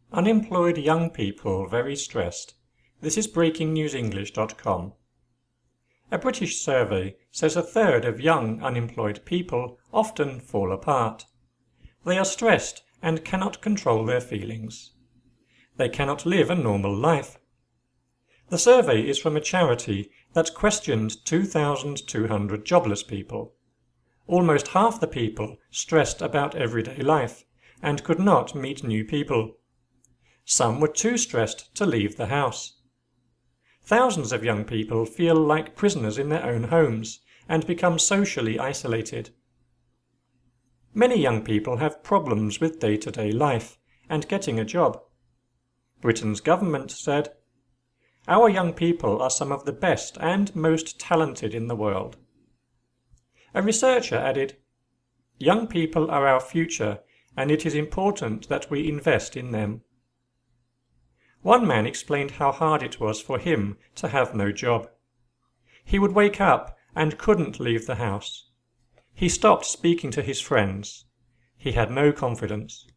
Unemployed young people very stressed. This is breakingnewsenglish.com. A British survey says a third of young unemployed people often fall apart. They are stressed and cannot control their feelings. They cannot live a normal life. The survey is from a charity that questioned 2,200 jobless people. Almost half the people stressed about everyday life and could not meet new people. Some were too stressed to leave the house. Thousands of young people feel like prisoners in their own homes and become socially isolated. Many young people have problems with day-to-day life and getting a job. Britain's government said, "Our young people are some of the best and most talented in the world." A researcher added, "Young people are our future, and it is important that we invest in them." One man explained how hard it was for him to have no job. He would wake up and couldn't leave the house. He stopped speaking to his friends. He had no confidence.